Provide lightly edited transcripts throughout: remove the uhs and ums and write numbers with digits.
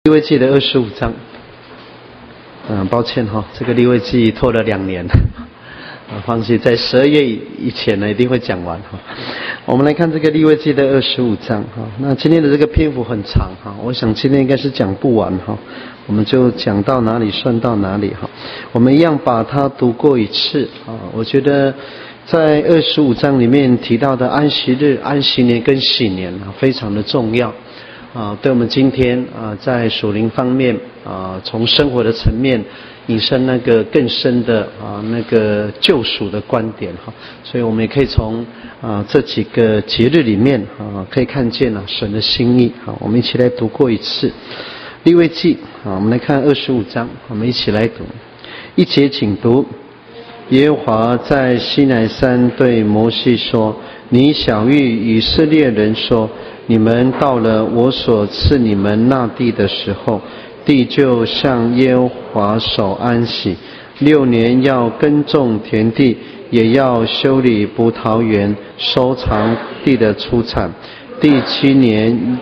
利未记的25章，抱歉哈，这个利未记拖了2年，放心，在12月以前呢一定会讲完哈。我们来看这个利未记的25章哈。那今天的这个篇幅很长哈，我想今天应该是讲不完哈，我们就讲到哪里算到哪里哈。我们一样把它读过一次啊。我觉得在25章里面提到的安息日、安息年跟喜年啊，非常的重要。对我们今天在属灵方面从生活的层面引申那个更深的那个救赎的观点哈，所以我们也可以从这几个节日里面可以看见神的心意。好，我们一起来读过一次利未记。我们来看25章，我们一起来读一节，请读。耶和华在西乃山对摩西说：你晓谕以色列人说，你们到了我所赐你们那地的时候，地就向耶和华守安息，6年要耕种田地，也要修理葡萄园，收藏地的出产。第7年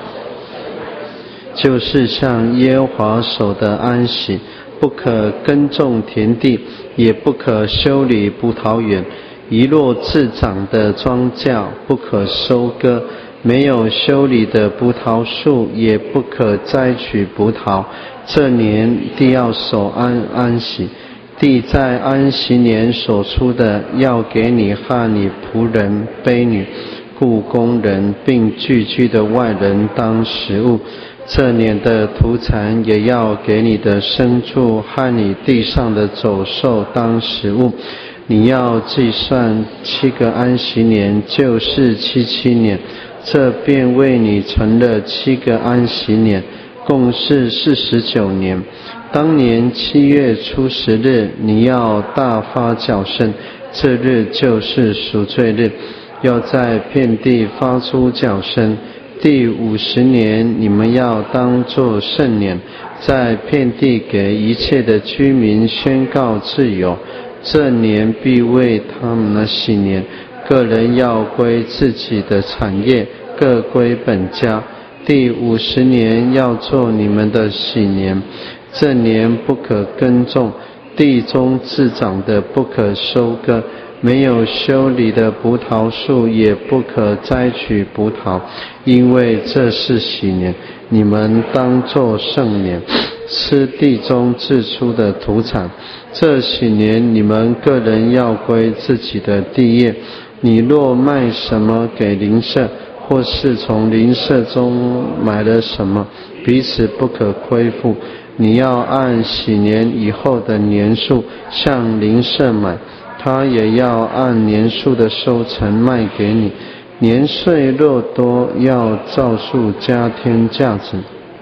就是向耶和华守的安息，不可耕种田地，也不可修理葡萄园，一落自长的庄稼不可收割，没有修理的葡萄树也不可摘取葡萄。这年地要守安息，地在安息年所出的，要给你和你仆人、婢女、雇工人并聚居的外人当食物。这年的土产也要给你的牲畜和你地上的走兽当食物。你要计算7个安息年，就是77年，这便为你成了7个安息年，共是49年。当年7月初10日，你要大发角声，这日就是赎罪日，要在遍地发出角声。第50年，你们要当作圣年，在遍地给一切的居民宣告自由。这年必为他们的喜年，个人要归自己的产业，各归本家。第50年要做你们的喜年，这年不可耕种，地中自长的不可收割，没有修理的葡萄树也不可摘取葡萄，因为这是喜年，你们当作圣年，吃地中自出的土产。这喜年你们个人要归自己的地业。你若卖什么给邻舍，或是从邻舍中买了什么，彼此不可亏负。你要按喜年以后的年数向邻舍买，他也要按年数的收成卖给你。年岁若多，要照数加添价值，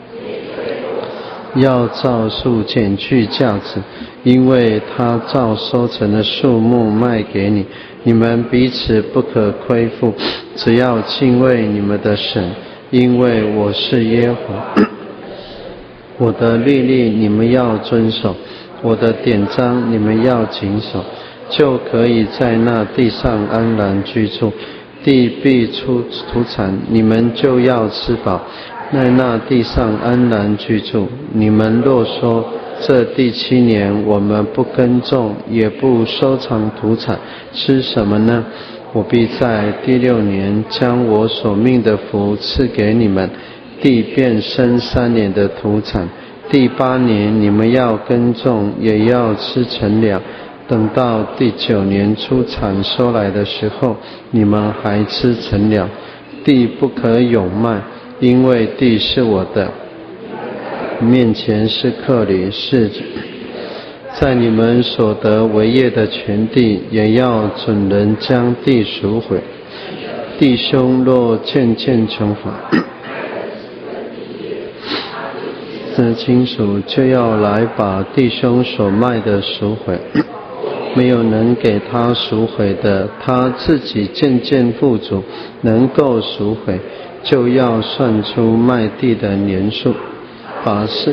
要照数减去价值，因为他照收成的数目卖给你。你们彼此不可亏负，只要敬畏你们的神，因为我是耶和华。我的律例你们要遵守，我的典章你们要谨守，就可以在那地上安然居住。地必出土产，你们就要吃饱，在那地上安然居住。你们若说，这第7年我们不耕种，也不收藏土产，吃什么呢？我必在第6年将我所命的福赐给你们，地便生3年的土产。第8年你们要耕种，也要吃陈粮。等到第9年出产收来的时候，你们还吃陈粮。地不可有卖，因为地是我的，面前是客旅，是在你们所得为业的全地，也要准人将地赎回。弟兄若渐穷乏，这亲属就要来把弟兄所卖的赎回。没有能给他赎回的，他自己渐富足，能够赎回，就要算出卖地的年数，把事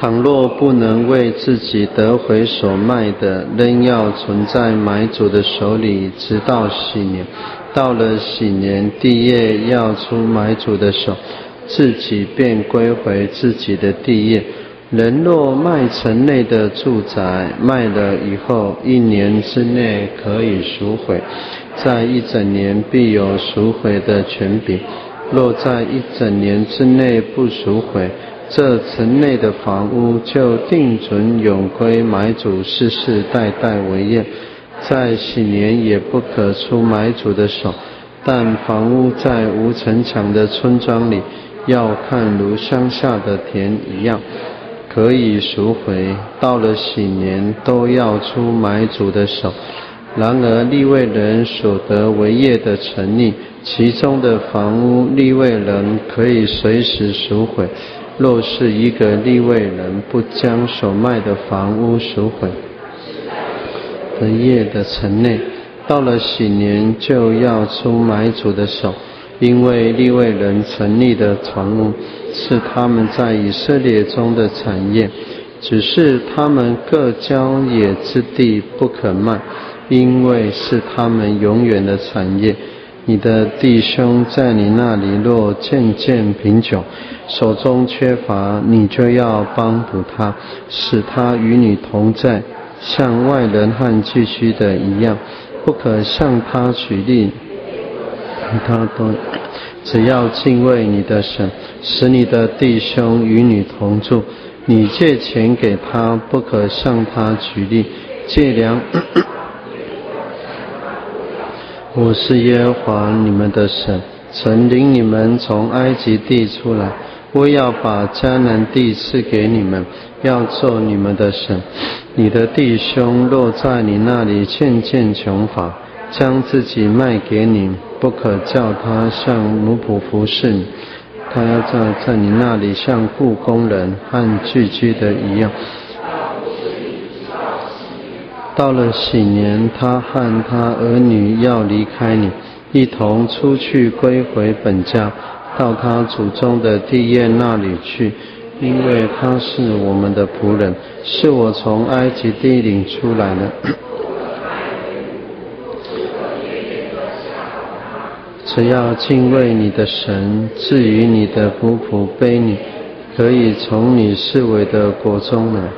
倘若不能为自己得回所卖的，仍要存在买主的手里，直到喜年。到了喜年，地业要出买主的手，自己便归回自己的地业。人若卖城内的住宅，卖了以后，1年之内可以赎回，在1整年必有赎回的权柄。若在1整年之内不赎回，这城内的房屋就定准永归买主世世代代为业，在喜年也不可出买主的手。但房屋在无城墙的村庄里，要看如乡下的田一样，可以赎回。到了喜年，都要出买主的手。然而利未人所得为业的城邑，其中的房屋，利未人可以随时赎回。若是一个利未人不将所卖的房屋赎回的业的城内，到了喜年就要出买主的手，因为利未人成立的房屋是他们在以色列中的产业，只是他们各郊野之地不可卖，因为是他们永远的产业。你的弟兄在你那里若渐渐贫穷，手中缺乏，你就要帮补他，使他与你同在，像外人和寄居的一样，不可向他取利。他都只要敬畏你的神，使你的弟兄与你同住。你借钱给他，不可向他取利。借粮我是耶和华你们的神，曾领你们从埃及地出来，我要把迦南地赐给你们，要做你们的神。你的弟兄若在你那里渐渐穷乏，将自己卖给你，不可叫他像奴仆服侍你，他要在你那里像雇工人和寄居的一样。到了喜年，他和他儿女要离开你，一同出去归回本家，到他祖宗的地业那里去，因为他是我们的仆人，是我从埃及地领出来的。只要敬畏你的神，至于你的仆仆卑你，可以从你视为的国中来。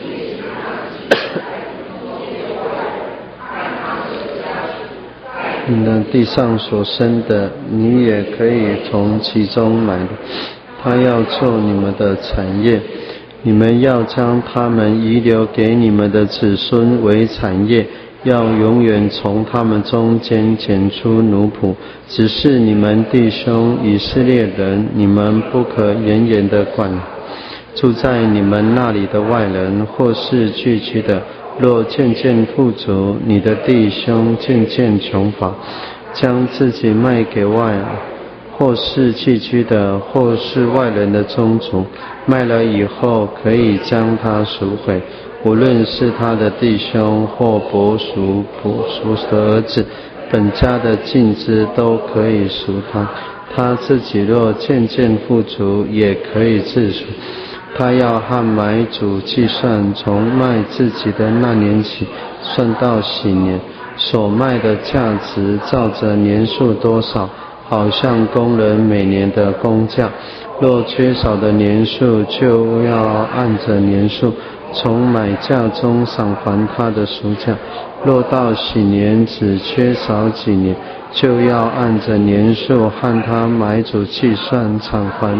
你的地上所生的，你也可以从其中买的。他要做你们的产业，你们要将他们遗留给你们的子孙为产业，要永远从他们中间拣出奴仆。只是你们弟兄以色列人，你们不可严严的管。住在你们那里的外人，或是聚居的，若渐渐富足，你的弟兄渐渐穷乏，将自己卖给外人，或是寄居的，或是外人的宗族，卖了以后可以将他赎回，无论是他的弟兄或伯叔的儿子，本家的尽资都可以赎他。他自己若渐渐富足，也可以自赎。他要和买主计算，从卖自己的那年起，算到喜年，所卖的价值照着年数多少，好像工人每年的工价。若缺少的年数，就要按着年数从买价中偿还他的赎价。若到喜年只缺少几年，就要按着年数和他买主计算偿还。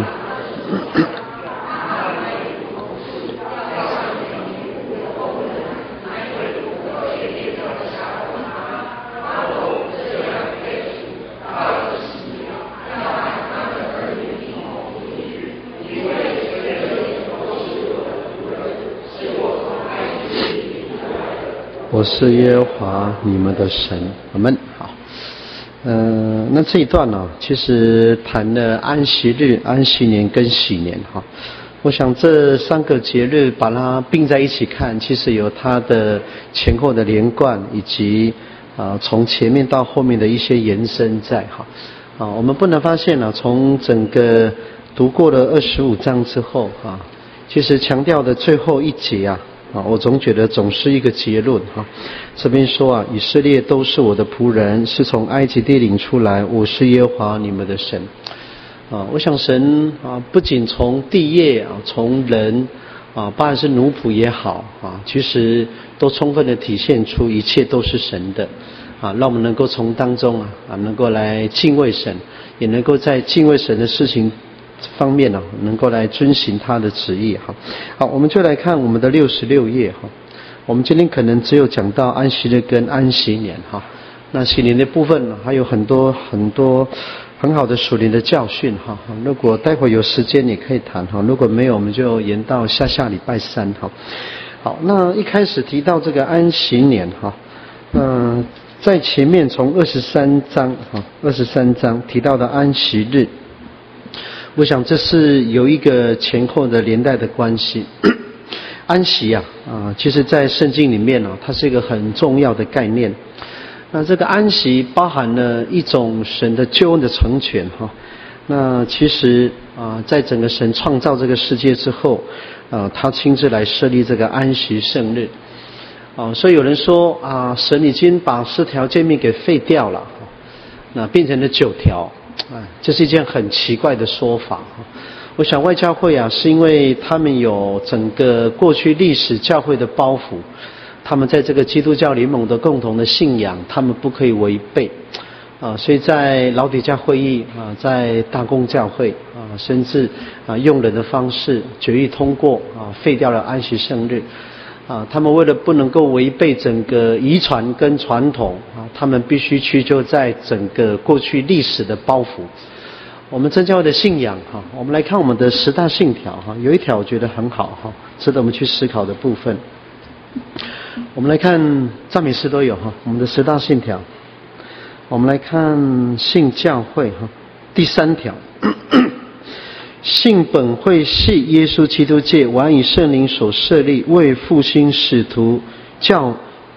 我是耶和华你们的神。我们好，那这一段呢，其实谈了安息日、安息年跟喜年哈。我想这3个节日把它并在一起看，其实有它的前后的连贯，以及从前面到后面的一些延伸在哈。我们不难发现从整个读过了25章之后其实强调的最后一节啊，我总觉得总是一个结论哈。这边说啊，以色列都是我的仆人，是从埃及地领出来，我是耶和华你们的神。我想神不仅从地业从人不管是奴仆也好其实都充分的体现出一切都是神的让我们能够从当中能够来敬畏神，也能够在敬畏神的事情方面能够来遵行他的旨意好，我们就来看我们的66页我们今天可能只有讲到安息日跟安息年那喜年的部分还有很多很好的属灵的教训如果待会有时间也可以谈如果没有我们就延到下礼拜三好，那一开始提到这个安息年在前面从23章提到的安息日，我想这是有一个前后的连带的关系。安息其实在圣经里面它是一个很重要的概念。那这个安息包含了一种神的救恩的成全那其实在整个神创造这个世界之后他亲自来设立这个安息圣日所以有人说神已经把10条诫命给废掉了那变成了9条这是一件很奇怪的说法我想外教会是因为他们有整个过去历史教会的包袱，他们在这个基督教联盟的共同的信仰他们不可以违背所以在老底嘉会议在大公教会甚至用人的方式决议通过废掉了安息圣日他们为了不能够违背整个遗传跟传统他们必须屈就在整个过去历史的包袱。我们真教会的信仰我们来看我们的10大信条有一条我觉得很好值得我们去思考的部分。我们来看赞美诗都有我们的10大信条。我们来看信教会第3条信本会系耶稣基督界，完以圣灵所设立，为复兴使徒教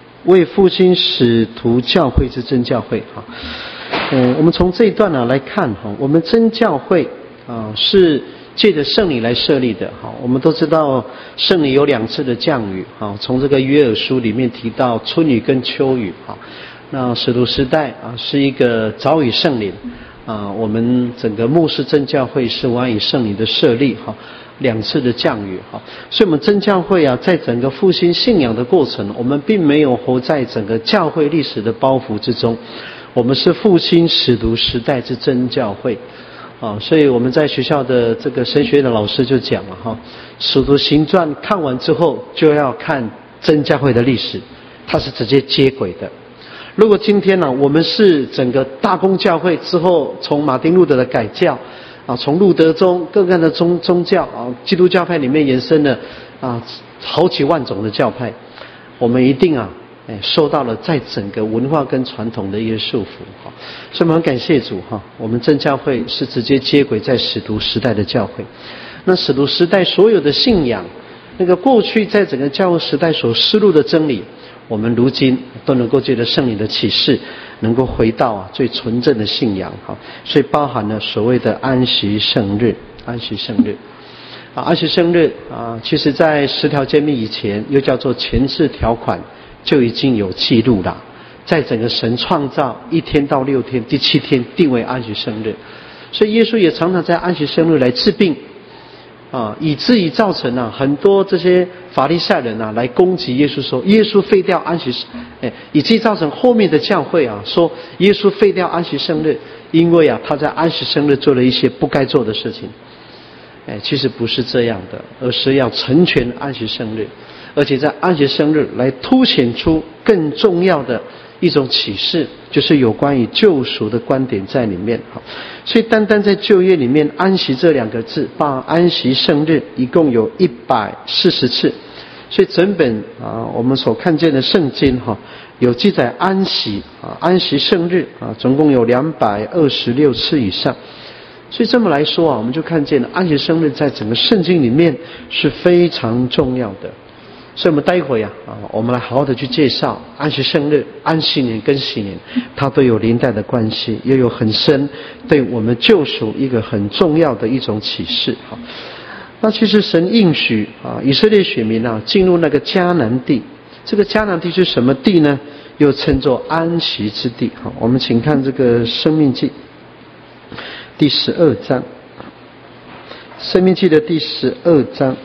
会之真教会我们从这一段来看我们真教会是借着圣灵来设立的我们都知道圣灵有2次的降雨从这个约珥书里面提到春雨跟秋雨那使徒时代是一个早已圣灵我们整个牧师真教会是完以圣灵的设立2次的降雨所以我们真教会在整个复兴信仰的过程，我们并没有活在整个教会历史的包袱之中，我们是复兴使徒时代之真教会所以我们在学校的这个神学院的老师就讲了使徒行传看完之后就要看真教会的历史，它是直接接轨的。如果今天我们是整个大公教会之后从马丁路德的改教从路德宗各个的宗教基督教派里面延伸了好几万种的教派，我们一定受到了在整个文化跟传统的一些束缚所以我们很感谢主我们真教会是直接接轨在使徒时代的教会。那使徒时代所有的信仰，那个过去在整个教会时代所失落的真理，我们如今都能够借着圣灵的启示能够回到最纯正的信仰所以包含了所谓的安息圣日。安息圣日其实在10条诫命以前又叫做前置条款就已经有记录了，在整个神创造1天到6天，第7天定为安息圣日，所以耶稣也常常在安息圣日来治病以至于造成很多这些法利赛人来攻击耶稣，说耶稣废掉安息以至于造成后面的教会说耶稣废掉安息圣日，因为他在安息圣日做了一些不该做的事情。其实不是这样的，而是要成全安息圣日，而且在安息圣日来凸显出更重要的一种启示，就是有关于救赎的观点在里面所以单单在旧约里面安息这2个字，把安息圣日一共有140次，所以整本我们所看见的圣经有记载安息安息圣日总共有226次以上。所以这么来说我们就看见了安息圣日在整个圣经里面是非常重要的。所以我们待会我们来好好的去介绍安息圣日、安息年跟喜年，它都有连带的关系，也有很深对我们救赎一个很重要的一种启示那其实神应许以色列选民进入那个迦南地，这个迦南地是什么地呢？又称作安息之地。好，我们请看这个申命记第12章，申命记的第12章，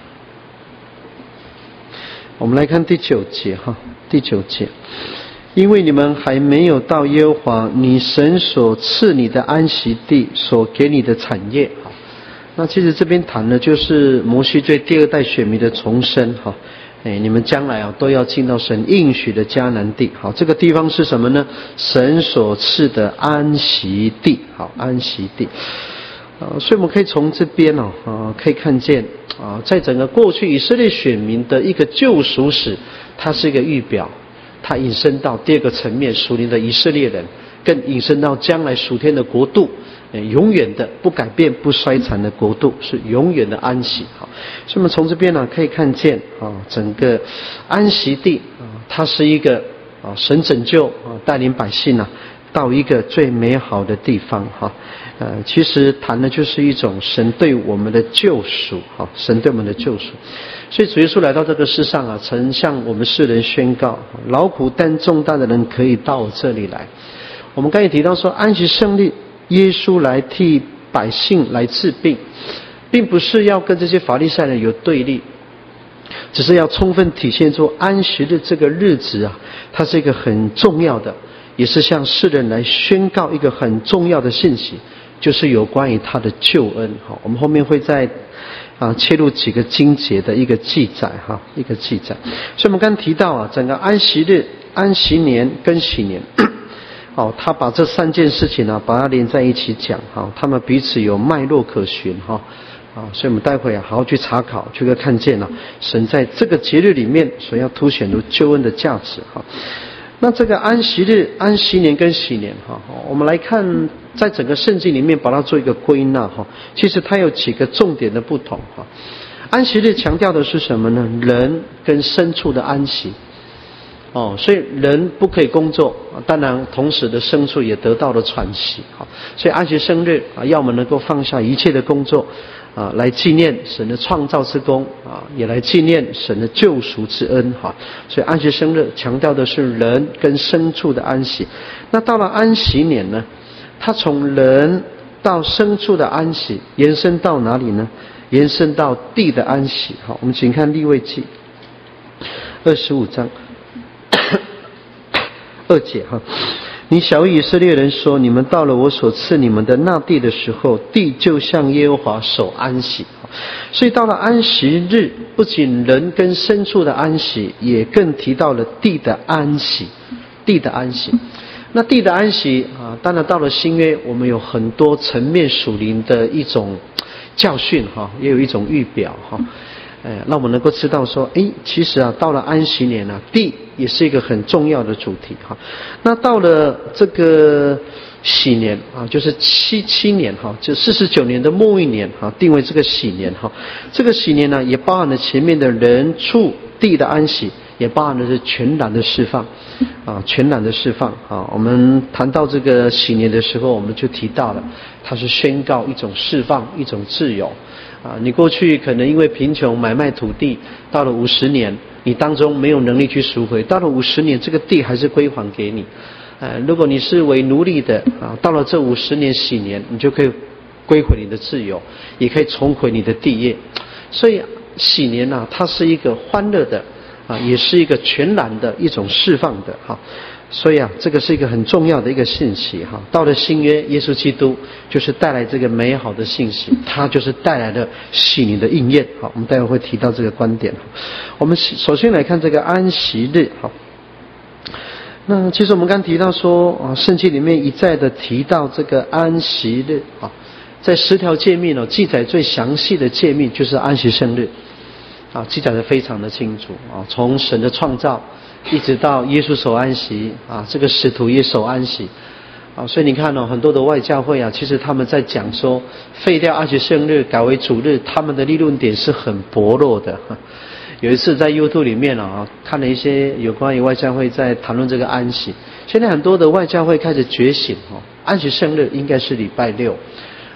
我们来看第9节第9节，因为你们还没有到耶和华你神所赐你的安息地所给你的产业。那其实这边谈的就是摩西对第二代选民的重生你们将来都要进到神应许的迦南地。好，这个地方是什么呢？神所赐的安息地。好，安息地。所以我们可以从这边可以看见在整个过去以色列选民的一个救赎史，它是一个预表，它引申到第二个层面，属灵的以色列人，更引申到将来属天的国度。永远的不改变不衰残的国度，是永远的安息。好，所以我们从这边可以看见整个安息地它是一个神拯救带领百姓到一个最美好的地方其实谈的就是一种神对我们的救赎神对我们的救赎。所以主耶稣来到这个世上曾向我们世人宣告，劳苦担重担的人可以到我这里来。我们刚才提到说安息胜利，耶稣来替百姓来治病，并不是要跟这些法利赛人有对立，只是要充分体现出安息日这个日子它是一个很重要的，也是向世人来宣告一个很重要的信息，就是有关于他的救恩。好，我们后面会再切入几个经节的一个记载一个记载。所以我们刚才提到整个安息日、安息年跟喜年他把这3件事情把它连在一起讲他们彼此有脉络可循所以我们待会好好去查考，就会看见神在这个节日里面所要凸显出救恩的价值那这个安息日、安息年跟喜年我们来看在整个圣经里面把它做一个归纳其实它有几个重点的不同安息日强调的是什么呢？人跟牲畜的安息所以人不可以工作，当然同时的牲畜也得到了喘息所以安息生日要我们能够放下一切的工作来纪念神的创造之功也来纪念神的救赎之恩所以安息生日强调的是人跟牲畜的安息。那到了安息年呢，它从人到牲畜的安息延伸到哪里呢？延伸到地的安息。好，我们请看利未记25章2节你晓以色列人说，你们到了我所赐你们的那地的时候，地就向耶和华守安息。所以到了安息日，不仅人跟牲畜的安息，也更提到了地的安息。地的安息，那地的安息当然到了新约，我们有很多层面属灵的一种教训也有一种预表让我们能够知道说其实到了安息年地也是一个很重要的主题那到了这个喜年就是77年就49年的末一年定为这个喜年这个喜年呢也包含了前面的人畜地的安息，也包含的是全然的释放全然的释放我们谈到这个喜年的时候，我们就提到了它是宣告一种释放，一种自由你过去可能因为贫穷买卖土地，到了50年你当中没有能力去赎回，到了50年这个地还是归还给你如果你是为奴隶的到了这50年喜年，你就可以归回你的自由，也可以重回你的地业。所以喜年它是一个欢乐的也是一个全然的一种释放的所以这个是一个很重要的一个信息到了新约，耶稣基督就是带来这个美好的信息，他就是带来了喜年的应验我们待会会提到这个观点我们首先来看这个安息日那其实我们刚提到说圣经里面一再的提到这个安息日在10条诫命记载最详细的诫命就是安息圣日记载的非常的清楚从神的创造一直到耶稣守安息这个使徒也守安息所以你看很多的外教会其实他们在讲说废掉安息圣日改为主日，他们的立论点是很薄弱的有一次在 YouTube 里面看了一些有关于外教会在谈论这个安息，现在很多的外教会开始觉醒安息圣日应该是礼拜六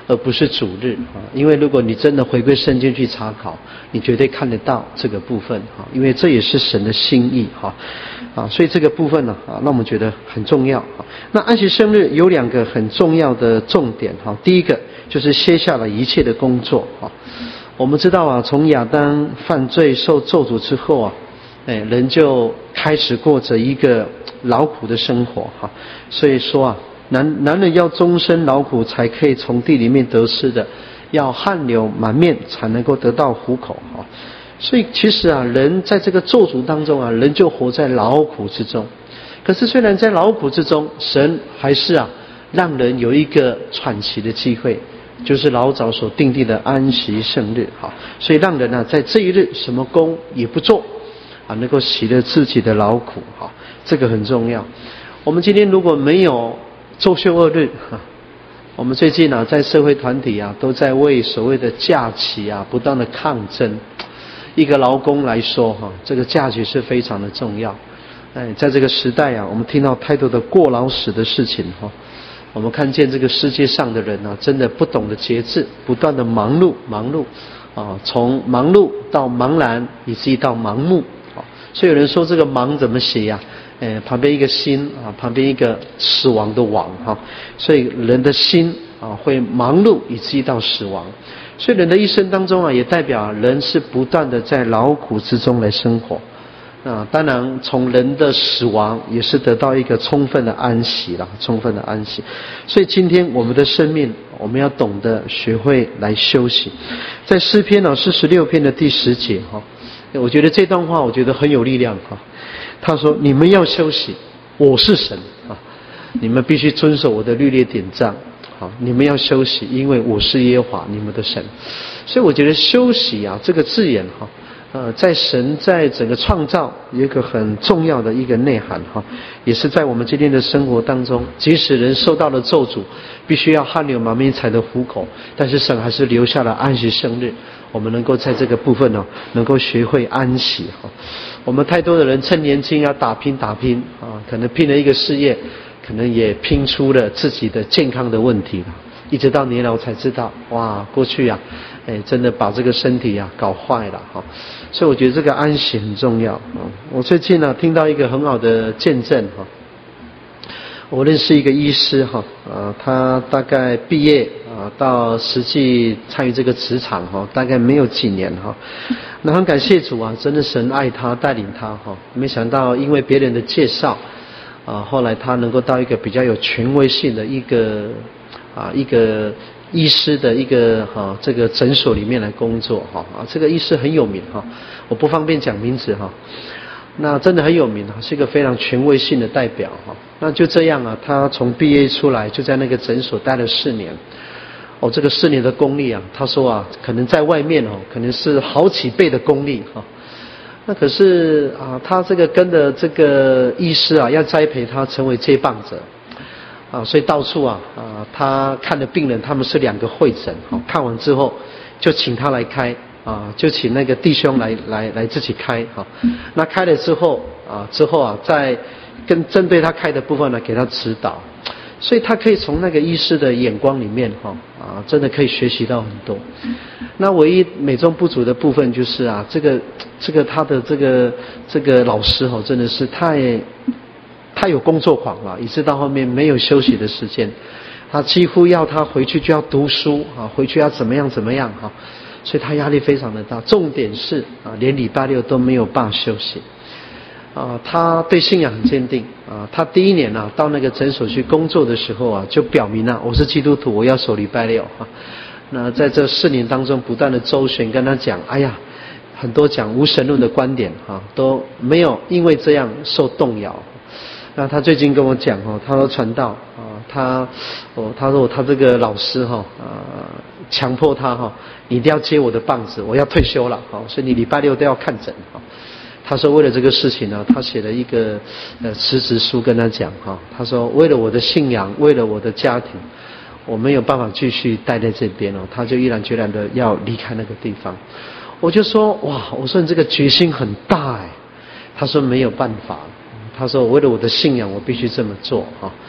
而不是主日啊。因为如果你真的回归圣经去查考，你绝对看得到这个部分啊，因为这也是神的心意哈啊，所以这个部分呢啊，让我们觉得很重要啊。那安息生日有2个很重要的重点哈，第一个就是卸下了一切的工作啊。我们知道啊，从亚当犯罪受咒诅之后啊，人就开始过着一个劳苦的生活哈。所以说啊，男人要终身劳苦才可以从地里面得吃的，要汗流满面才能够得到糊口哈。所以其实啊，人在这个咒诅当中啊，人就活在劳苦之中。可是虽然在劳苦之中，神还是啊，让人有一个喘息的机会。就是老早所定的安息圣日，好，所以让人啊在这一日什么工也不做，啊，能够洗了自己的劳苦，好，这个很重要。我们今天如果没有周休2日，我们最近啊在社会团体啊都在为所谓的假期啊不断的抗争。一个劳工来说哈，这个假期是非常的重要。在这个时代啊，我们听到太多的过劳死的事情哈。我们看见这个世界上的人啊，真的不懂得节制，不断的忙碌啊，从忙碌到茫然，以至于到盲目啊。所以有人说这个忙怎么写呀？旁边一个心啊，旁边一个死亡的亡哈。所以人的心啊会忙碌，以至于到死亡。所以人的一生当中啊，也代表人是不断的在劳苦之中来生活。当然从人的死亡也是得到一个充分的安息了，充分的安息。所以今天我们的生命，我们要懂得学会来休息。在诗篇46篇的第10节哈，我觉得这段话我觉得很有力量哈。他说：“你们要休息，我是神啊，你们必须遵守我的律例典章。好，你们要休息，因为我是耶和华你们的神。”所以我觉得休息啊这个字眼哈。在神在整个创造有一个很重要的一个内涵哈，也是在我们今天的生活当中，即使人受到了咒诅，必须要汗流满面才得糊口，但是神还是留下了安息生日，我们能够在这个部分能够学会安息哈。我们太多的人趁年轻要打拼啊，可能拼了一个事业，可能也拼出了自己的健康的问题了。一直到年老才知道，哇，过去啊，真的把这个身体啊搞坏了哈。所以我觉得这个安息很重要啊。我最近呢听到一个很好的见证哈，我认识一个医师哈，他大概毕业啊到实际参与这个职场哈，大概没有几年哈。那很感谢主啊，真的神爱他带领他哈，没想到因为别人的介绍啊，后来他能够到一个比较有权威性的一个医师的一个这个诊所里面来工作哈啊，这个医师很有名哈，我不方便讲名字哈，那真的很有名，是一个非常权威性的代表哈。那就这样啊，他从毕业出来就在那个诊所待了4年，这个4年的功力啊，他说啊，可能在外面可能是好几倍的功力哈。那可是啊，他这个跟着这个医师啊，要栽培他成为接棒者。所以到处他看的病人他们是2个会诊，看完之后就请他来开就请那个弟兄来自己开那开了之后再针对他开的部分呢给他指导，所以他可以从那个医师的眼光里面真的可以学习到很多。那唯一美中不足的部分就是这个他的这个老师真的是太有工作狂了，以致到后面没有休息的时间，他几乎要他回去就要读书回去要怎么样所以他压力非常的大。重点是连礼拜6都没有办法休息他对信仰很坚定他第1年到那个诊所去工作的时候就表明我是基督徒，我要守礼拜6那在这4年当中不断的周旋跟他讲，哎呀，很多讲无神论的观点都没有因为这样受动摇。那他最近跟我讲他说传道他说他这个老师强迫他你一定要接我的棒子，我要退休了所以你礼拜6都要看诊他说为了这个事情呢，他写了一个辞职书跟他讲他说为了我的信仰，为了我的家庭，我没有办法继续待在这边他就毅然决然的要离开那个地方。我就说哇，我说你这个决心很大他说没有办法，他说为了我的信仰我必须这么做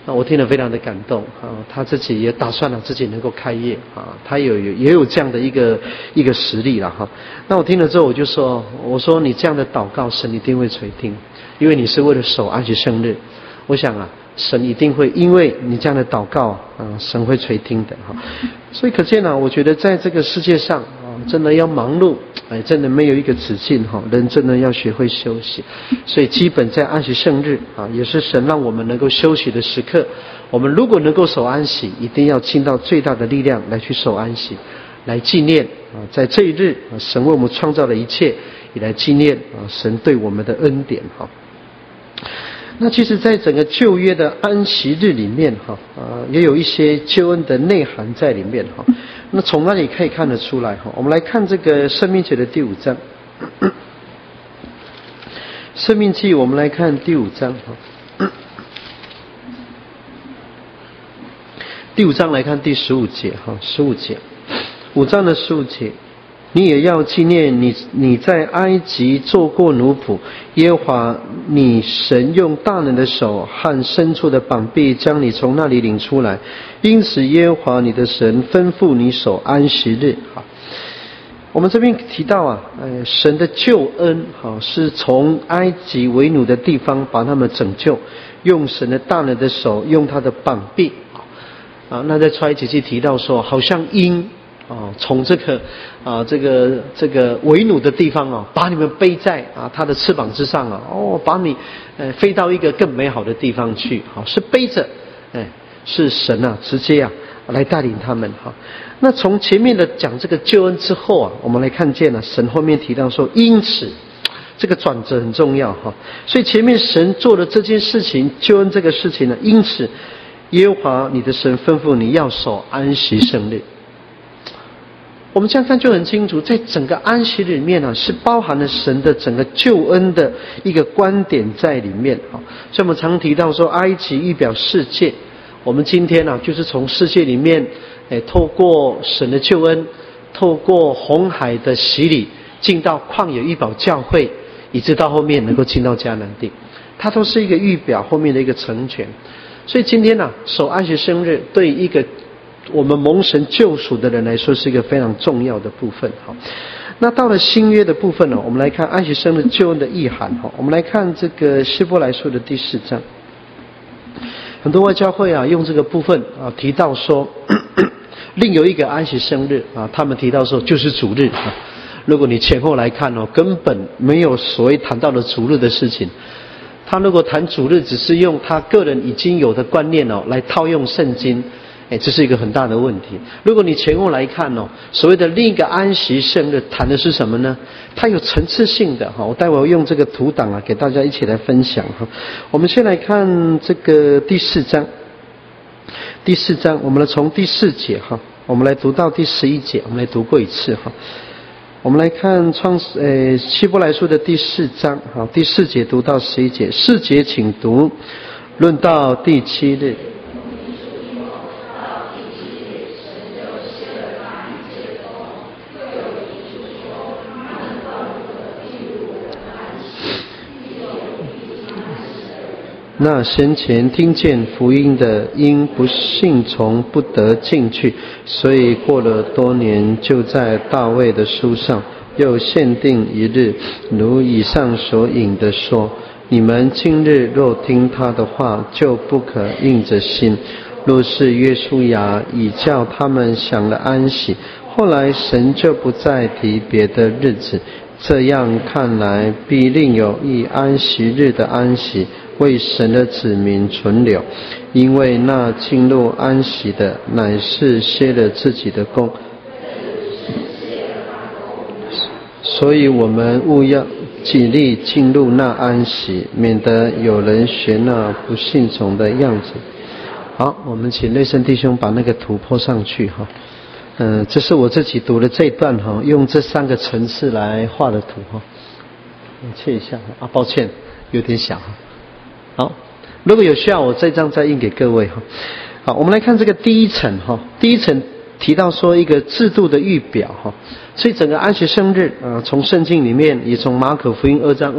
我听了非常的感动啊，他自己也打算了自己能够开业啊，他也有这样的一个实力了哈。那我听了之后，我说你这样的祷告，神一定会垂听，因为你是为了守安息圣日。我想啊，神一定会因为你这样的祷告啊，神会垂听的哈。所以可见啊，我觉得在这个世界上啊，真的要忙碌，真的没有一个止境哈。人真的要学会休息，所以基本在安息圣日啊，也是神让我们能够休息的时刻。我们如果能够守安息，一定要尽到最大的力量来去守安息，来纪念啊，在这一日啊，神为我们创造了一切，也来纪念啊，神对我们的恩典哈。那其实在整个旧约的安息日里面哈，也有一些救恩的内涵在里面哈。那从那里可以看得出来哈。我们来看这个申命记的第5章，申命记我们来看第5章哈，第5章来看第15节哈，15节，5章的15节。你也要纪念你在埃及做过奴仆，耶和华你神用大能的手和伸出的膀臂将你从那里领出来，因此耶和华你的神吩咐你守安息日。好，我们这边提到啊，神的救恩好是从埃及为奴的地方把他们拯救，用神的大能的手，用他的膀臂啊。那在出埃及记提到说，好像鹰从这个为奴的地方把你们背在他的翅膀之上把你飞到一个更美好的地方去是背着是神直接来带领他们那从前面的讲这个救恩之后我们来看见神后面提到说，因此这个转折很重要所以前面神做了这件事情，救恩这个事情呢，因此耶和华你的神吩咐你要守安息圣日。我们这样看就很清楚，在整个安息日里面是包含了神的整个救恩的一个观点在里面所以我们常提到说，埃及预表世界，我们今天就是从世界里面透过神的救恩，透过红海的洗礼，进到旷野预表教会，以致到后面能够进到迦南地，它都是一个预表后面的一个成全。所以今天守安息圣日对一个我们蒙神救赎的人来说是一个非常重要的部分那到了新约的部分我们来看安息圣日救恩的意涵我们来看这个希伯来书的第4章。很多外教会用这个部分提到说另有一个安息圣日他们提到说就是主日如果你前后来看根本没有所谓谈到的主日的事情。他如果谈主日，只是用他个人已经有的观念来套用圣经，这是一个很大的问题。如果你前后来看所谓的另一个安息圣日谈的是什么呢？它有层次性的我待会儿用这个图档给大家一起来分享我们先来看这个第4章，第4章我们来从第4节我们来读到第11节，我们来读过一次我们来看希伯来书的第4章第4节读到11节，4节请读。论到第7日，那先前听见福音的，因不信从不得进去，所以过了多年，就在大卫的书上又限定一日，如以上所引的说：你们今日若听他的话，就不可硬着心。若是约书亚已叫他们享了安息，后来神就不再提别的日子，这样看来，必另有一安息日的安息，为神的子民存留。因为那进入安息的，乃是歇了自己的功。所以我们务要尽力进入那安息，免得有人学那不信从的样子。好，我们请瑞生弟兄把那个图po上去这是我自己读的这一段用这3个层次来画的图我切一下抱歉有点小好，如果有需要我这张再印给各位好，我们来看这个第一层第一层提到说一个制度的预表哈。所以整个安息圣日从圣经里面也从马可福音2章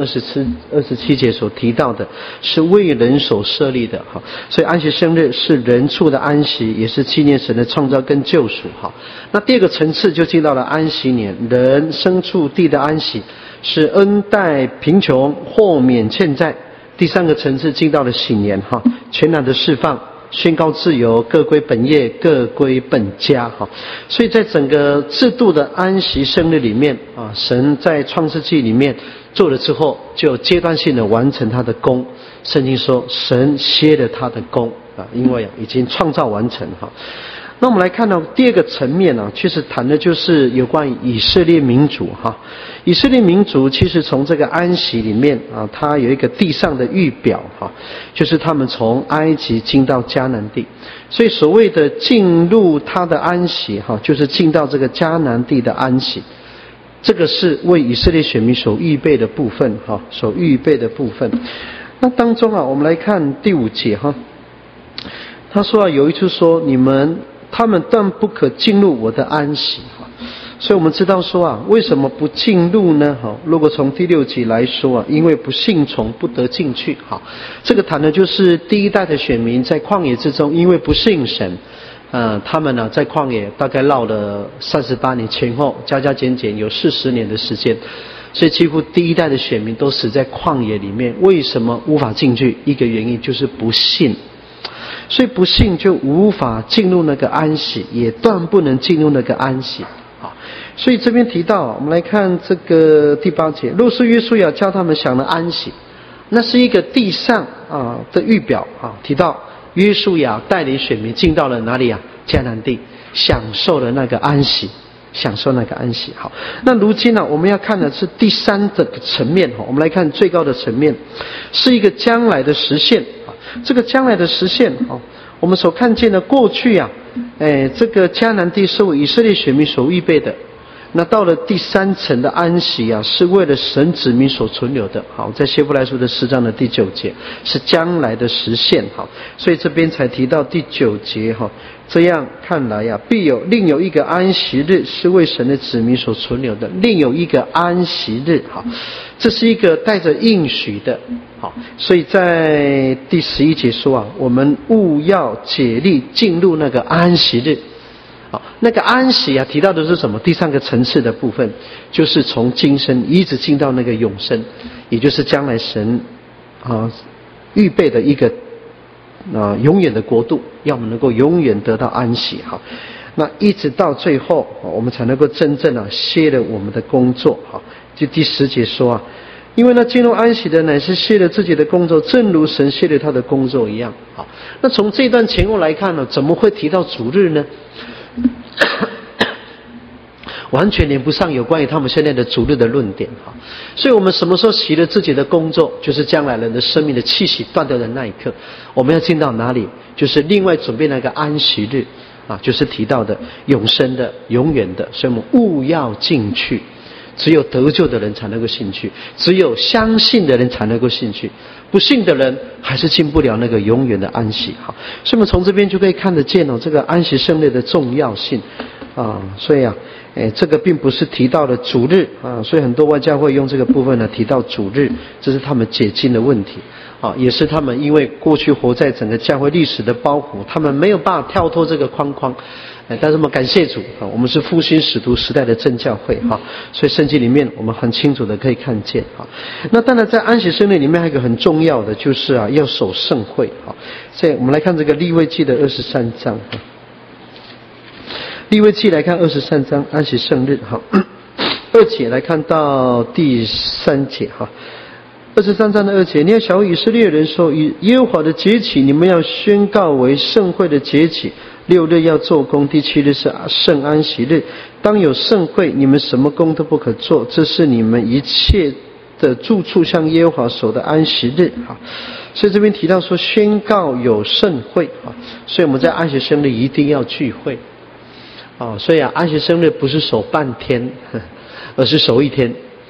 27节所提到的，是为人所设立的哈。所以安息圣日是人处的安息，也是纪念神的创造跟救赎哈。那第二个层次就进到了安息年，人生处地的安息，是恩待贫穷豁免欠债。第三个层次进到了喜年哈，全然的释放，宣告自由，各归本业，各归本家哈。所以在整个制度的安息圣日里面神在创世纪里面做了之后，就阶段性的完成他的功。圣经说神歇了他的功因为已经创造完成哈。那我们来看到第二个层面其实谈的就是有关于以色列民族哈。以色列民族其实从这个安息里面它有一个地上的预表哈，就是他们从埃及进到迦南地。所以所谓的进入他的安息哈，就是进到这个迦南地的安息。这个是为以色列选民所预备的部分哈，所预备的部分。那当中我们来看第5节哈，他说有一处说他们断不可进入我的安息哈。所以我们知道说为什么不进入呢？如果从第6节来说因为不信从不得进去哈。这个谈的就是第一代的选民在旷野之中，因为不信神他们在旷野大概绕了38年，前后加减减有40年的时间。所以几乎第一代的选民都死在旷野里面。为什么无法进去？一个原因就是不信。所以不信就无法进入那个安息，也断不能进入那个安息所以这边提到我们来看这个第8节，若是约书亚叫他们享了安息，那是一个地上的预表提到约书亚带领选民进到了哪里迦南地，享受了那个安息，享受那个安息。好，那如今我们要看的是第3个层面我们来看最高的层面，是一个将来的实现。这个将来的实现我们所看见的过去这个迦南地是为以色列选民所预备的。那到了第3层的安息是为了神子民所存留的。好，在希伯来书的4章的第9节是将来的实现。好，所以这边才提到第9节这样看来另有一个安息日是为神的子民所存留的，另有一个安息日。好，这是一个带着应许的。好，所以在第11节说我们务要竭力进入那个安息日。那个安息提到的是什么？第3个层次的部分，就是从今生一直进到那个永生，也就是将来神预备的一个永远的国度，要我们能够永远得到安息。好，那一直到最后我们才能够真正歇了我们的工作。好，就第10节说因为那进入安息的乃是歇了自己的工作，正如神歇了他的工作一样。好，那从这段前后来看怎么会提到主日呢？完全连不上有关于他们现在的主日的论点。所以我们什么时候熄了自己的工作，就是将来人的生命的气息断掉的那一刻。我们要进到哪里？就是另外准备那个安息日就是提到的永生的永远的。所以我们务要进去，只有得救的人才能够进去，只有相信的人才能够进去，不信的人还是进不了那个永远的安息。好，所以我们从这边就可以看得见这个安息圣日的重要性所以这个并不是提到了主日所以很多外教会用这个部分提到主日，这是他们解经的问题也是他们因为过去活在整个教会历史的包袱，他们没有办法跳脱这个框框。但是我们感谢主我们是复兴使徒时代的真教会所以圣经里面我们很清楚的可以看见那当然在安息圣日里面还有一个很重要的，就是要守圣会所以我们来看这个利未记的23章利未记来看23章安息圣日2节来看到第3节23章的2节，你要晓谕以色列人说，以耶和华的节期你们要宣告为圣会的节期，6日要做工，第7日是圣安息日，当有圣会，你们什么工都不可做，这是你们一切的住处向耶和华守的安息日所以这边提到说宣告有圣会所以我们在安息圣日一定要聚会所以安息圣日不是守半天而是守一天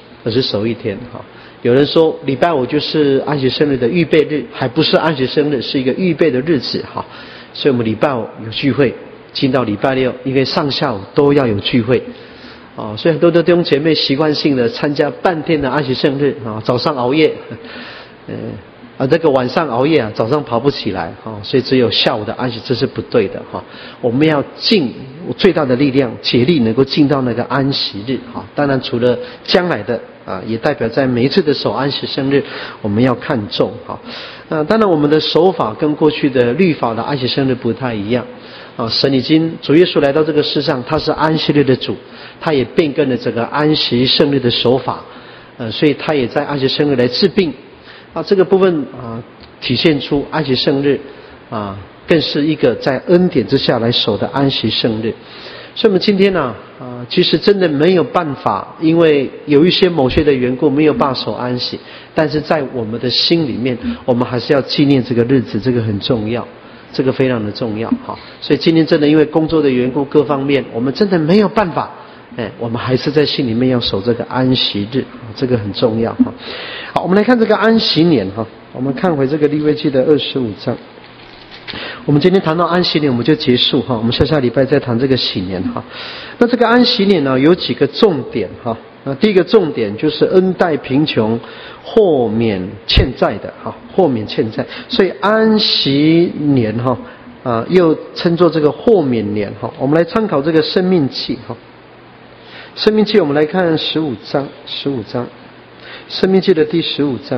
有人说礼拜5就是安息圣日的预备日，还不是安息圣日，是一个预备的日子所以我们礼拜5有聚会， 进到礼拜六，因为上下午都要有聚会。所以很多的弟兄姐妹习惯性的参加半天的安息圣日早上熬夜，这个晚上熬夜早上跑不起来所以只有下午的安息，这是不对的我们要尽最大的力量竭力能够进到那个安息日当然除了将来的也代表在每一次的守安息圣日我们要看重当然我们的守法跟过去的律法的安息圣日不太一样神已经主耶稣来到这个世上，他是安息日的主，他也变更了整个安息圣日的守法所以他也在安息圣日来治病这个部分体现出安息圣日更是一个在恩典之下来守的安息圣日。所以我们今天其实真的没有办法，因为有一些某些的缘故没有办法守安息，但是在我们的心里面，我们还是要纪念这个日子，这个很重要，这个非常的重要所以今天真的因为工作的缘故各方面，我们真的没有办法我们还是在心里面要守这个安息日这个很重要好，我们来看这个安息年我们看回这个利未记的25章。我们今天谈到安息年我们就结束我们下礼拜再谈这个喜年那这个安息年有几个重点第一个重点就是恩待贫穷豁免欠债的豁免欠债，所以安息年又称作这个豁免年我们来参考这个申命记申命记我们来看15章申命记的第15章，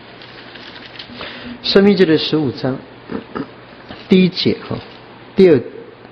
申命记的15章第1节第2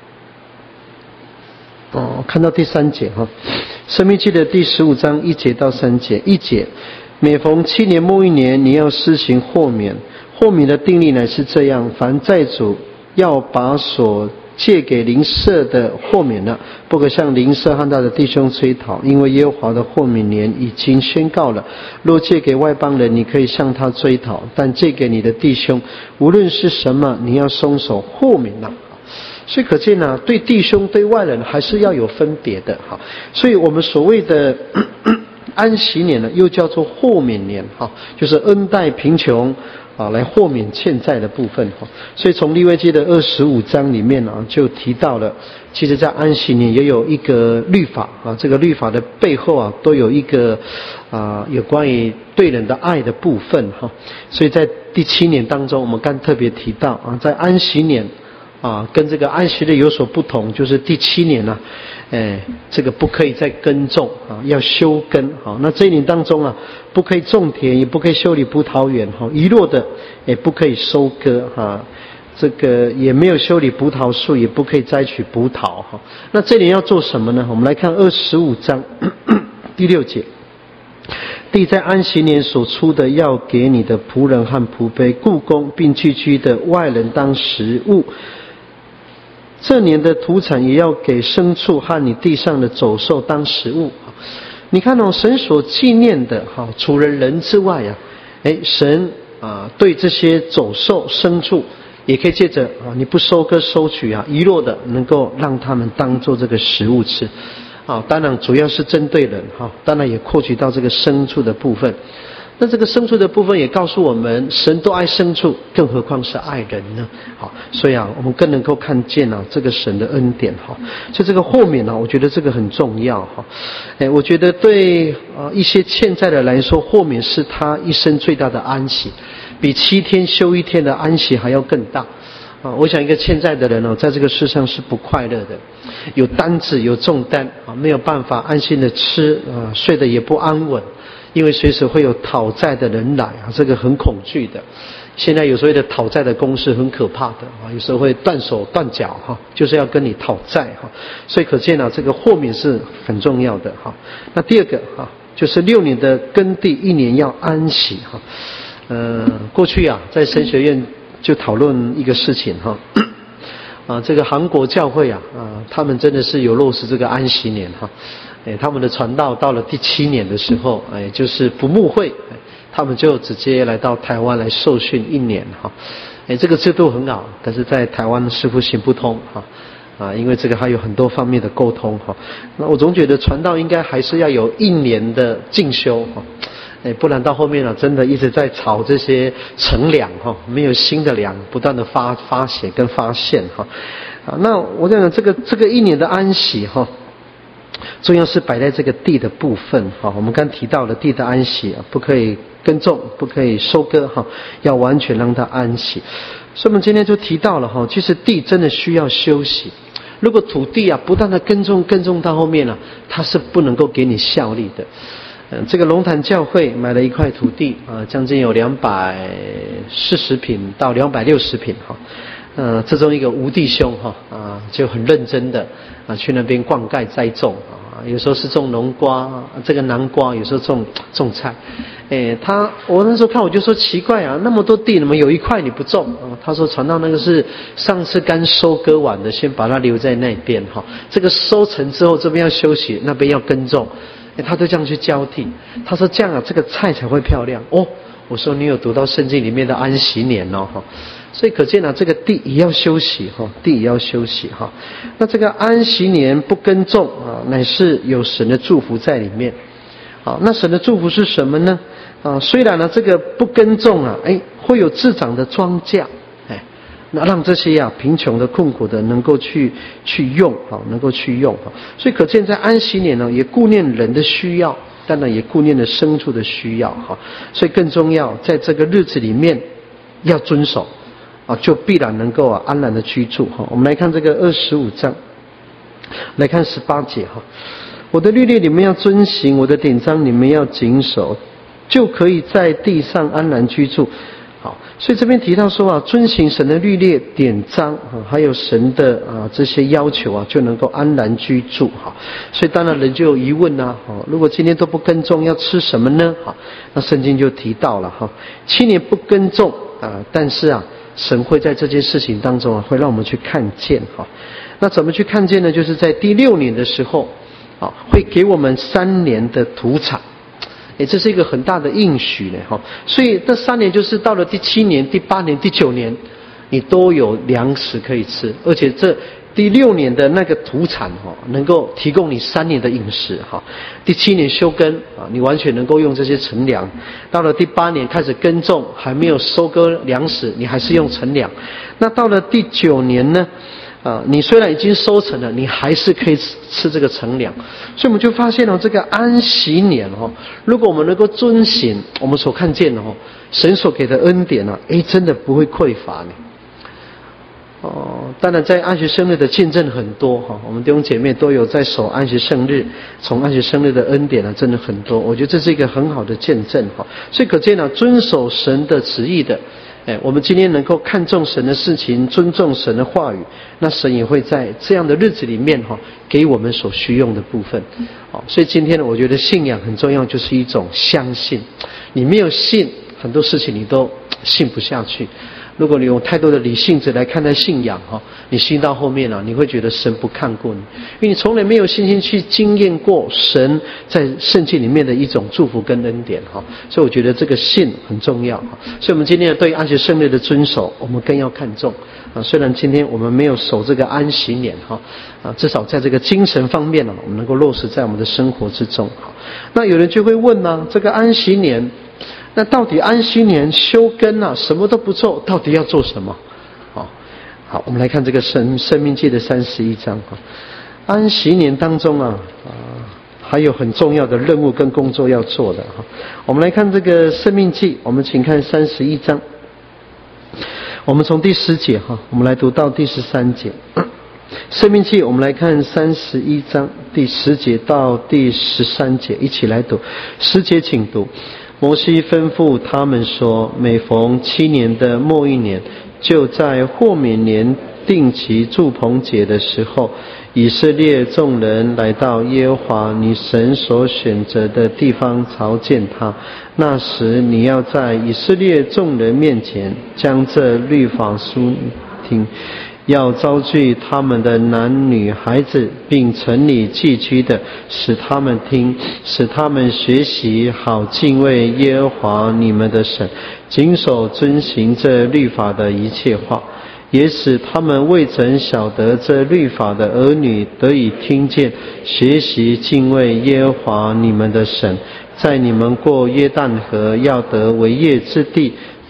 看到第3节申命记的第15章1节到3节。1节，每逢7年末1年，你要施行豁免。豁免的定例乃是这样：凡债主要把所借给邻舍的豁免了，不可向邻舍和他的弟兄追讨，因为耶和华的豁免年已经宣告了。若借给外邦人，你可以向他追讨，但借给你的弟兄，无论是什么，你要松手豁免了。所以可见对弟兄对外人还是要有分别的所以我们所谓的安息年呢，又叫做豁免年就是恩待贫穷来豁免欠债的部分所以从利未记的25章里面就提到了，其实在安息年也有一个律法这个律法的背后都有一个有关于对人的爱的部分所以在第7年当中，我们刚特别提到在安息年跟这个安息日有所不同，就是第7年这个不可以再耕种要休耕那这一年当中不可以种田，也不可以修理葡萄园遗落的也不可以收割这个也没有修理葡萄树，也不可以摘取葡萄那这年要做什么呢？我们来看25章第6节。地在安息年所出的，要给你的仆人和仆婢、雇工并寄居的外人当食物。这年的土产也要给牲畜和你地上的走兽当食物。你看神所纪念的除了人之外神对这些走兽牲畜也可以借着你不收割收取遗落的，能够让他们当做这个食物吃当然主要是针对人当然也扩及到这个牲畜的部分。那这个牲畜的部分也告诉我们，神都爱牲畜，更何况是爱人呢所以我们更能够看见这个神的恩典所以这个豁免我觉得这个很重要我觉得对一些欠债的来说，豁免是他一生最大的安息，比7天休1天的安息还要更大我想一个欠债的人在这个世上是不快乐的，有担子有重担没有办法安心的吃睡得也不安稳，因为随时会有讨债的人来这个很恐惧的。现在有所谓的讨债的公司很可怕的有时候会断手断脚就是要跟你讨债所以可见这个豁免是很重要的那第2个就是6年的耕地1年要安息过去在神学院就讨论一个事情这个韩国教会他们真的是有落实这个安息年他们的传道到了第7年的时候就是不牧会他们就直接来到台湾来受训1年这个制度很好，但是在台湾似乎行不通因为这个还有很多方面的沟通那我总觉得传道应该还是要有1年的进修不然到后面真的一直在炒这些陈粮没有新的粮不断的发血跟发现啊，那我讲这个一年的安息哈，重要是摆在这个地的部分哈。我们刚提到了地的安息不可以耕种，不可以收割哈，要完全让它安息。所以我们今天就提到了哈，其实地真的需要休息。如果土地不断的耕种到后面它是不能够给你效力的。这个龙潭教会买了一块土地将近有240坪到260坪哈。这种一个吴弟兄就很认真的去那边灌溉栽种有时候是种农瓜，这个南瓜，有时候种菜。我那时候看我就说奇怪那么多地，怎么有一块你不种他说传道那个是上次刚收割完的，先把它留在那边这个收成之后这边要休息，那边要耕种，他都这样去交替。他说这样这个菜才会漂亮我说你有读到圣经里面的安息年所以可见这个地也要休息地也要休息那这个安息年不耕种乃是有神的祝福在里面。那神的祝福是什么呢？虽然这个不耕种会有自长的庄稼，那让这些贫穷的困苦的能够去用能够去用所以可见在安息年也顾念人的需要，当然也顾念了牲畜的需要所以更重要在这个日子里面要遵守就必然能够安然的居住我们来看这个25章，来看18节我的律例你们要遵行，我的典章你们要谨守，就可以在地上安然居住。好，所以这边提到说遵行神的律例典章还有神的这些要求就能够安然居住所以当然人就有疑问如果今天都不耕种要吃什么呢？那圣经就提到了7年不耕种但是神会在这件事情当中会让我们去看见那怎么去看见呢？就是在第6年的时候会给我们3年的土产。这是一个很大的应许呢所以这3年就是到了第7年、第8年、第9年你都有粮食可以吃，而且这第6年的那个土产能够提供你3年的饮食第7年休耕你完全能够用这些陈粮，到了第8年开始耕种，还没有收割粮食你还是用陈粮，那到了第9年呢你虽然已经收成了，你还是可以吃这个陈粮。所以我们就发现这个安息年如果我们能够遵行我们所看见的神所给的恩典真的不会匮乏呢。当然在安息圣日的见证很多我们弟兄姐妹都有在守安息圣日，从安息圣日的恩典真的很多，我觉得这是一个很好的见证所以可见遵守神的旨意的我们今天能够看重神的事情，尊重神的话语，那神也会在这样的日子里面给我们所需用的部分所以今天呢，我觉得信仰很重要，就是一种相信。你没有信，很多事情你都信不下去。如果你用太多的理性者来看待信仰你信到后面你会觉得神不看过你，因为你从来没有信心去经验过神在圣经里面的一种祝福跟恩典所以我觉得这个信很重要所以我们今天对安息圣日的遵守我们更要看重虽然今天我们没有守这个安息年至少在这个精神方面我们能够落实在我们的生活之中那有人就会问这个安息年，那到底安息年休耕什么都不做，到底要做什么？好，我们来看这个生命记的31章安息年当中还有很重要的任务跟工作要做的我们来看这个生命记，我们请看31章，我们从第10节我们来读到第13节。生命记我们来看31章第10节到第13节，一起来读。10节请读。摩西吩咐他们说，每逢7年的末1年，就在豁免年定期住棚节的时候，以色列众人来到耶和华你神所选择的地方朝见他。那时你要在以色列众人面前将这律法书听，要招聚他们的男女孩子，并城里寄居的，使他们听，使他们学习，好敬畏耶和华你们的神，谨守遵行这律法的一切话，也使他们未曾晓得这律法的儿女得以听见，学习敬畏耶和华你们的神，在你们过约旦河要得为业之地，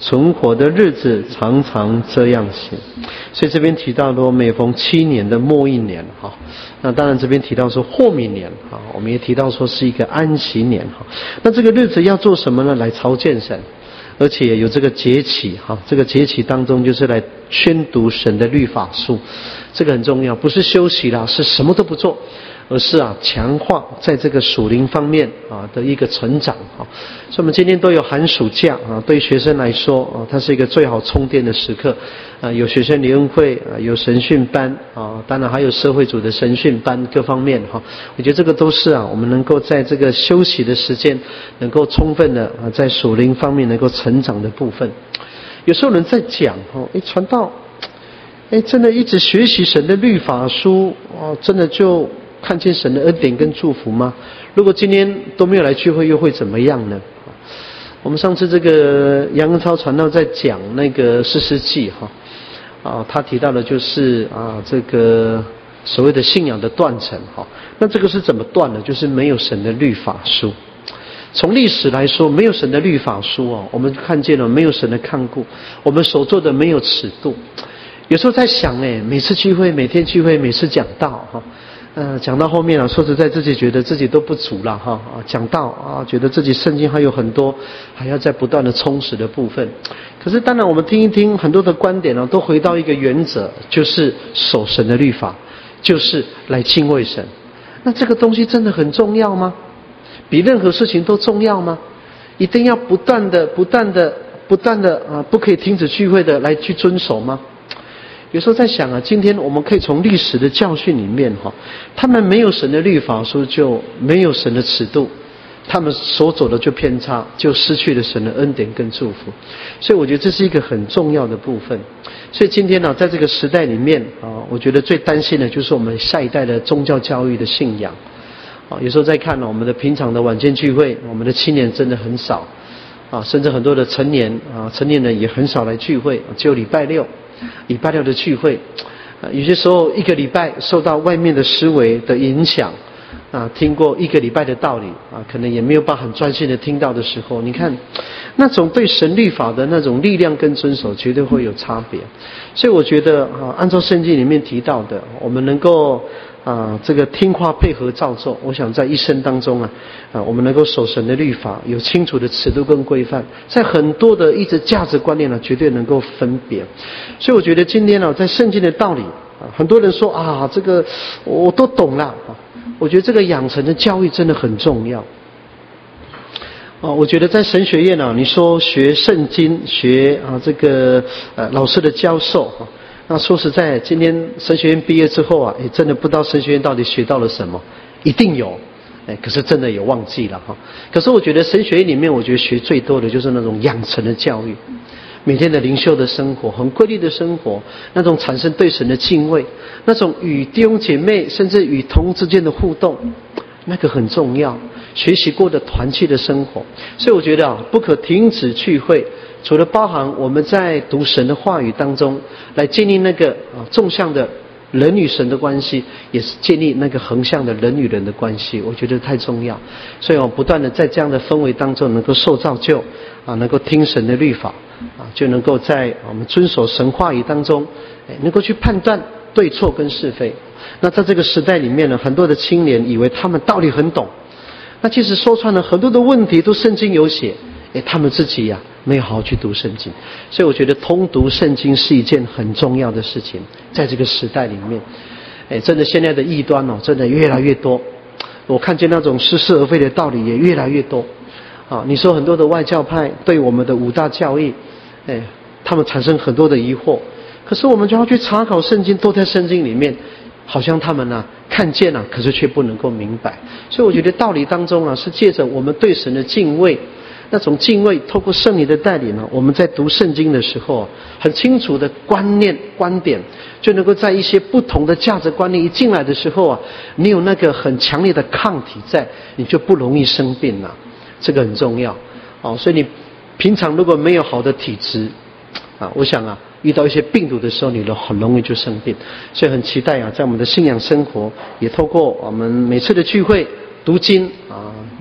存活的日子常常这样行。所以这边提到说每逢7年的末一年哈，那当然这边提到说豁免年哈，我们也提到说是一个安息年哈。那这个日子要做什么呢？来朝见神，而且有这个节期哈，这个节期当中就是来宣读神的律法书，这个很重要，不是休息啦，是什么都不做，而是强化在这个属灵方面的一个成长啊。所以我们今天都有寒暑假啊，对学生来说它是一个最好充电的时刻啊。有学生联恩会有神训班啊，当然还有社会组的神训班各方面哈。我觉得这个都是我们能够在这个休息的时间，能够充分的在属灵方面能够成长的部分。有时候人在讲传道，真的一直学习神的律法书真的就看见神的恩典跟祝福吗？如果今天都没有来聚会，又会怎么样呢？我们上次这个杨恩超传道在讲那个士师记他提到的就是这个所谓的信仰的断层那这个是怎么断的？就是没有神的律法书。从历史来说，没有神的律法书我们看见了没有神的看顾，我们所做的没有尺度。有时候在想每次聚会，每天聚会，每次讲道讲到后面说实在自己觉得自己都不足了讲到觉得自己圣经还有很多还要在不断的充实的部分。可是当然我们听一听很多的观点都回到一个原则，就是守神的律法，就是来敬畏神。那这个东西真的很重要吗？比任何事情都重要吗？一定要不断的不可以停止聚会的来去遵守吗？有时候在想今天我们可以从历史的教训里面他们没有神的律法书，就没有神的尺度，他们所走的就偏差，就失去了神的恩典跟祝福。所以我觉得这是一个很重要的部分。所以今天在这个时代里面我觉得最担心的就是我们下一代的宗教教育的信仰有时候在看我们的平常的晚间聚会，我们的青年真的很少甚至很多的成年人也很少来聚会，只有礼拜六的聚会有些时候一个礼拜受到外面的思维的影响听过一个礼拜的道理可能也没有办法很专心的听到的时候，你看那种对神律法的那种力量跟遵守绝对会有差别。所以我觉得按照圣经里面提到的，我们能够这个听话配合照做，我想在一生当中我们能够守神的律法，有清楚的尺度跟规范，在很多的一直价值观念绝对能够分别。所以我觉得今天在圣经的道理很多人说这个我都懂了我觉得这个养成的教育真的很重要我觉得在神学院你说学圣经，学这个老师的教授那说实在，今天神学院毕业之后真的不知道神学院到底学到了什么，一定有可是真的也忘记了可是我觉得神学院里面，我觉得学最多的就是那种养成的教育，每天的灵修的生活，很规律的生活，那种产生对神的敬畏，那种与弟兄姐妹甚至与同之间的互动，那个很重要。学习过的团契的生活，所以我觉得不可停止聚会，除了包含我们在读神的话语当中来建立那个纵向的人与神的关系，也是建立那个横向的人与人的关系，我觉得太重要。所以我不断的在这样的氛围当中能够受造就能够听神的律法就能够在我们遵守神话语当中能够去判断对错跟是非。那在这个时代里面呢，很多的青年以为他们道理很懂，那其实说穿了很多的问题都圣经有写，他们自己没有好好去读圣经。所以我觉得通读圣经是一件很重要的事情，在这个时代里面真的现在的异端真的越来越多，我看见那种似是而非的道理也越来越多你说很多的外教派对我们的五大教义他们产生很多的疑惑，可是我们就要去查考圣经，都在圣经里面，好像他们看见可是却不能够明白。所以我觉得道理当中是借着我们对神的敬畏，那种敬畏透过圣灵的带领我们在读圣经的时候很清楚的观念观点，就能够在一些不同的价值观念一进来的时候你有那个很强烈的抗体在，你就不容易生病了，这个很重要所以你平常如果没有好的体质我想遇到一些病毒的时候，你都很容易就生病。所以很期待在我们的信仰生活，也透过我们每次的聚会读经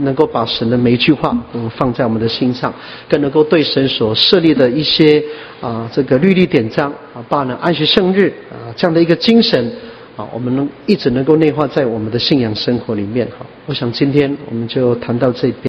能够把神的每一句话放在我们的心上，更能够对神所设立的一些这个律例典章包含安息圣日这样的一个精神我们一直能够内化在我们的信仰生活里面。我想今天我们就谈到这边。